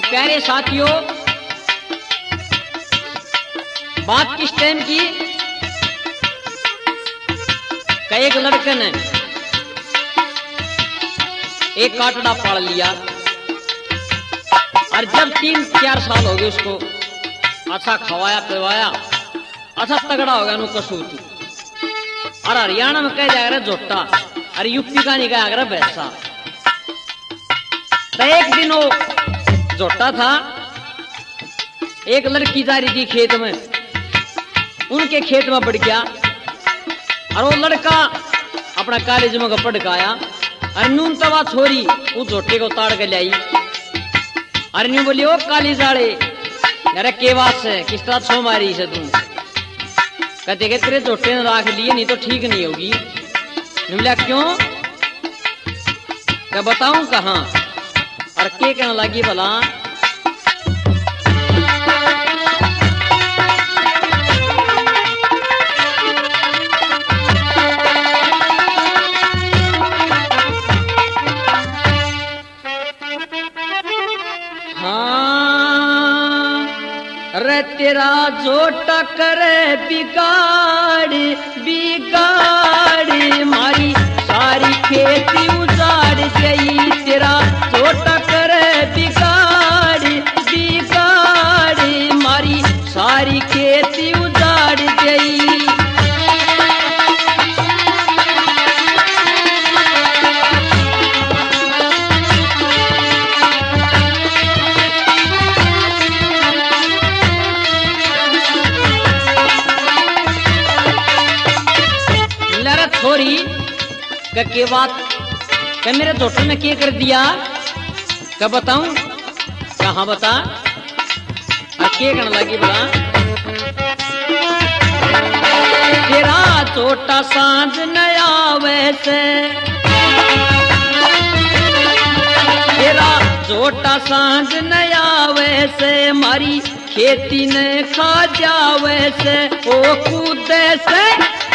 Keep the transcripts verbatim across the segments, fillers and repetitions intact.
प्यारे साथियों, बात किस टाइम की, एक लड़के ने एक काटड़ा पाल लिया और जब तीन चार साल हो गए उसको अच्छा खवाया पिलवाया, अच्छा तगड़ा हो गया नु कसूती। और हरियाणा में कह जाएगा जोटा और यूपी का नहीं कहा भैंसा। तो एक दिन वो जोटा था, एक लड़की जा रही थी खेत में, उनके खेत में बढ़ गया और वो लड़का अपना कॉलेज में गप्पड़ काया और नून तवा छोरी उस झोटे को ताड़ के लाई। अरे न्यू बोली ओ काली जाड़े अरे के बात से किस तरह छो मारी से तू, कहते के तेरे झोटे ने राख लिए नहीं तो ठीक नहीं होगी। बोला क्यों, क्या बताऊं कहाँ, और के कहने लगी भला तेरा जोटा करे बिगाड़ बिगाड़ मारी सारी खेती उजाड़ गई। तेरा जोटा करे बिगाड़ बिगाड़ मारी सारी खेती उजाड़ गई। छोरी के बात क्या मेरे झोटे में क्या कर दिया, क्या बताऊं, कहाँ बता, क्या करने लगी बोला तेरा छोटा सांझ नया वैसे, तेरा छोटा सांझ नया वैसे मारी खेती ने खा जावे से। ओ कूदे से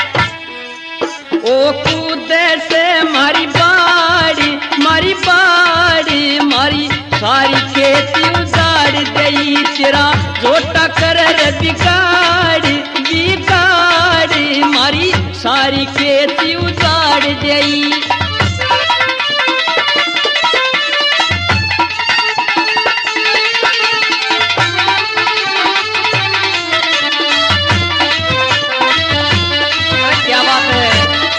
ओ कूदे से मारी बाड़ी मारी बाड़ी मारी सारी खेती उजाड़ गई। तेरा जोटा कर बिगाड़ी बिगाड़ी मारी सारी खेती उजाड़ गई। क्या बात है,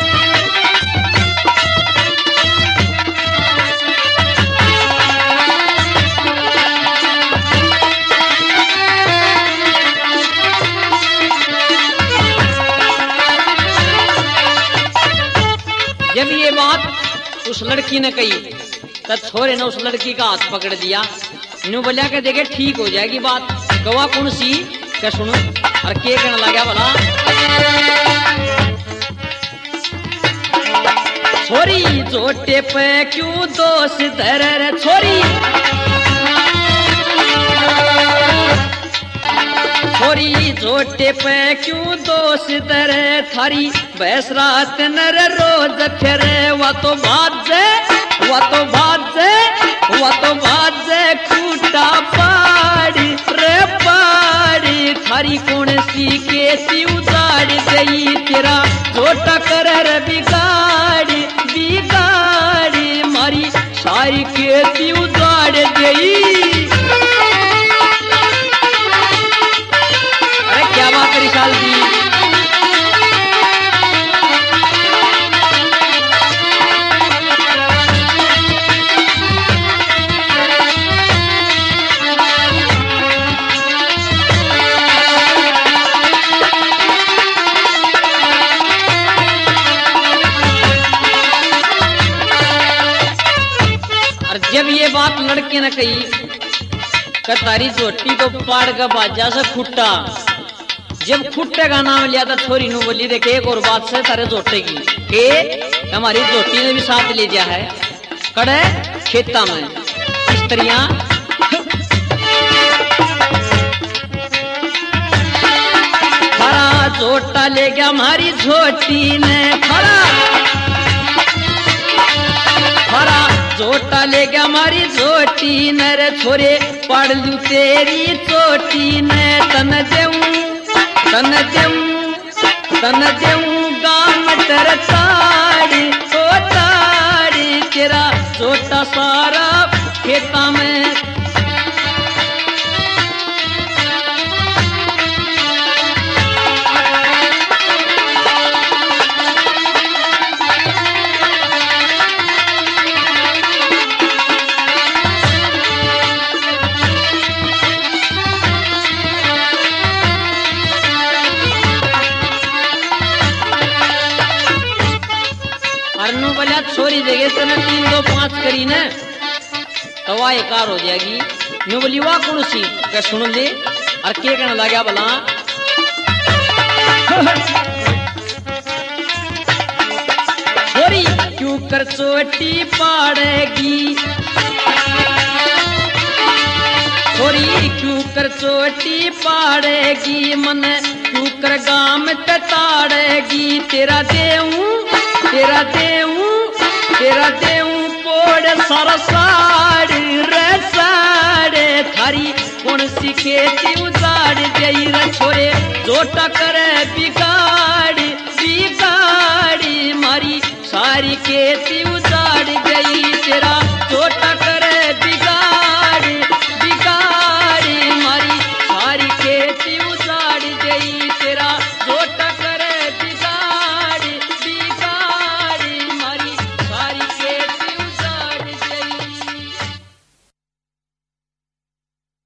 जब ये बात उस लड़की ने कही तब छोरे ने उस लड़की का हाथ पकड़ दिया। न्यू बोलिया के देखे ठीक हो जाएगी बात, गवा कौन सी क्या सुनो, और के कहने लगा भला छोरी जोटे पे क्यों दोष धरे छोरी, छोरी जोटे पे क्यों दोष धरे थारी भैंस रात नर रोज फेरे। वा तो बाजे वा तो बाजे वा तो बाजे खूटा पाड़ी रे पाड़ी थारी कौन सी केसी उजाड़ गई। तेरा जोटा कर बिगाड़ी बिगाड़ी मारी सारी केसी उजाड़ गई। क्या बात है रिशाल जी, और जब ये बात लड़के ने कही तारी झोटी को पाड़ का बाजा से खुट्टा, जब खुट्टे का नाम लिया था छोरी नु बोली देखे एक और बात से तारे जोटे की के हमारी जोटी ने भी साथ ले जा है कड़े खेता में स्त्रियां खरा जोटा ले गया हमारी झोटी ने खरा खरा जोटा ले गया मारी जोटी न रे छोरे पढ़ लू तेरी चोटी न तन देऊं तन देऊं तन देऊं गाम तर ताड़ी ओ ताड़ी तेरा जोटा सारा खेता में अर्नु बोला छोरी जगह से न तीन दो पांच करी न तवा एकार हो जाएगी मैं बोली वाह कौन सी क्या सुन ले और के कहने लगा बोला छोरी क्यों कर चोटी पाड़ेगी छोरी क्यों कर चोटी पाड़ेगी मन क्यों कर गाम ताड़ेगी तेरा देऊं तेरा देऊं तेरा देऊं पोड़ सारा साड़ रे साड़े थारी कौन सी खेती उजाड़ गई रे छोरे जोटा करे बिगाड़ी बिगाड़ी मारी सारी खेती उजाड़